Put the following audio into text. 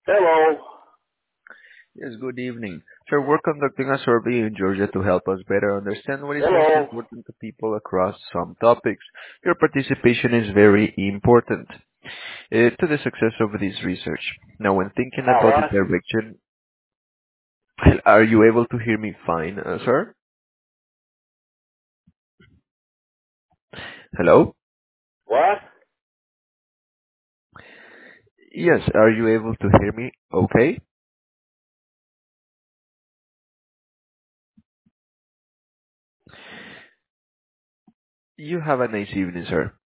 Hello. Yes, good evening. Sir, we're conducting a survey in Georgia to help us better understand what is most Hello. important to people across some topics. Your participation is very important to the success of this research. Now, when thinking How about the what? direction, are you able to hear me fine, sir? Hello? What? Yes, are you able to hear me okay? You have a nice evening, sir.